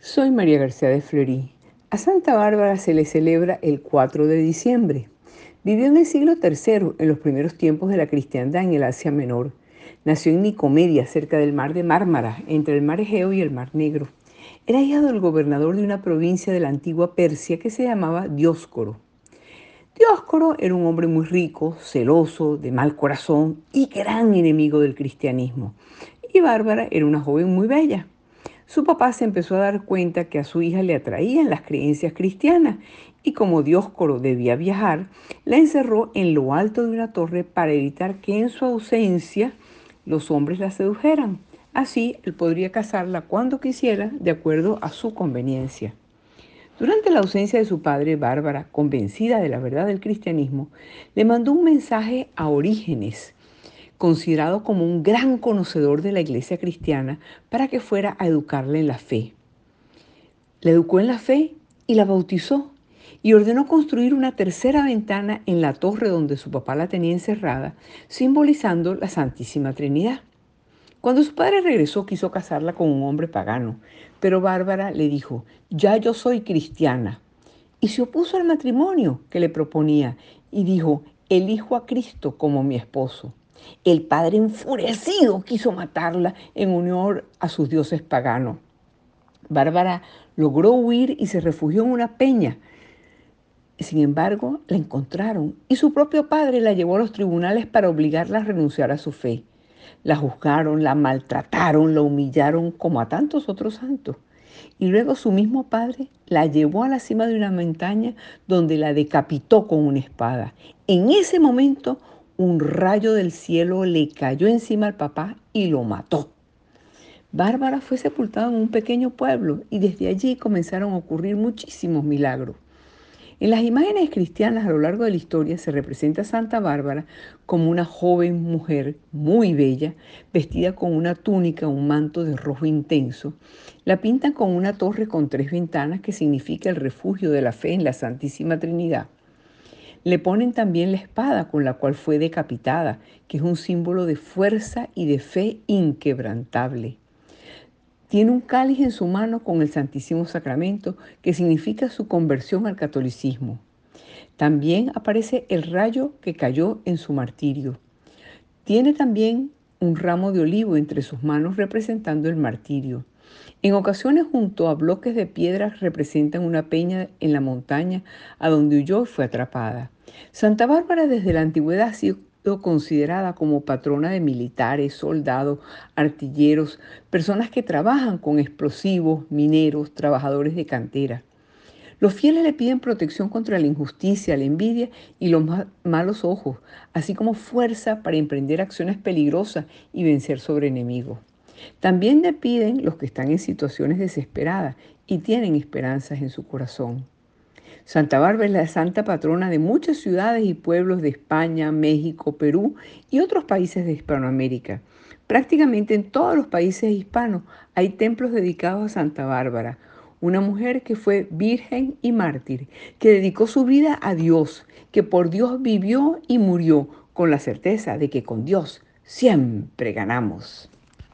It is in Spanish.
Soy María García de Fleury. A Santa Bárbara se le celebra el 4 de diciembre. Vivió en el siglo III, en los primeros tiempos de la cristiandad en el Asia Menor. Nació en Nicomedia, cerca del mar de Mármara, entre el mar Egeo y el mar Negro. Era hija del gobernador de una provincia de la antigua Persia que se llamaba Dioscoro. Dioscoro era un hombre muy rico, celoso, de mal corazón y gran enemigo del cristianismo. Y Bárbara era una joven muy bella. Su papá se empezó a dar cuenta que a su hija le atraían las creencias cristianas y como Dioscoro debía viajar, la encerró en lo alto de una torre para evitar que en su ausencia los hombres la sedujeran. Así, él podría casarla cuando quisiera, de acuerdo a su conveniencia. Durante la ausencia de su padre, Bárbara, convencida de la verdad del cristianismo, le mandó un mensaje a Orígenes, considerado como un gran conocedor de la iglesia cristiana, para que fuera a educarla en la fe. La educó en la fe y la bautizó y ordenó construir una tercera ventana en la torre donde su papá la tenía encerrada, simbolizando la Santísima Trinidad. Cuando su padre regresó, quiso casarla con un hombre pagano, pero Bárbara le dijo: "Ya yo soy cristiana", y se opuso al matrimonio que le proponía y dijo: "Elijo a Cristo como mi esposo". El padre, enfurecido, quiso matarla en honor a sus dioses paganos. Bárbara logró huir y se refugió en una peña. Sin embargo, la encontraron y su propio padre la llevó a los tribunales para obligarla a renunciar a su fe. La juzgaron, la maltrataron, la humillaron como a tantos otros santos. Y luego su mismo padre la llevó a la cima de una montaña donde la decapitó con una espada. En ese momento, un rayo del cielo le cayó encima al papá y lo mató. Bárbara fue sepultada en un pequeño pueblo y desde allí comenzaron a ocurrir muchísimos milagros. En las imágenes cristianas a lo largo de la historia se representa a Santa Bárbara como una joven mujer muy bella, vestida con una túnica, un manto de rojo intenso. La pintan con una torre con 3 ventanas que significa el refugio de la fe en la Santísima Trinidad. Le ponen también la espada con la cual fue decapitada, que es un símbolo de fuerza y de fe inquebrantable. Tiene un cáliz en su mano con el Santísimo Sacramento, que significa su conversión al catolicismo. También aparece el rayo que cayó en su martirio. Tiene también un ramo de olivo entre sus manos representando el martirio. En ocasiones, junto a bloques de piedra, representan una peña en la montaña a donde huyó y fue atrapada. Santa Bárbara desde la antigüedad ha sido considerada como patrona de militares, soldados, artilleros, personas que trabajan con explosivos, mineros, trabajadores de cantera. Los fieles le piden protección contra la injusticia, la envidia y los malos ojos, así como fuerza para emprender acciones peligrosas y vencer sobre enemigos. También le piden los que están en situaciones desesperadas y tienen esperanzas en su corazón. Santa Bárbara es la santa patrona de muchas ciudades y pueblos de España, México, Perú y otros países de Hispanoamérica. Prácticamente en todos los países hispanos hay templos dedicados a Santa Bárbara, una mujer que fue virgen y mártir, que dedicó su vida a Dios, que por Dios vivió y murió con la certeza de que con Dios siempre ganamos.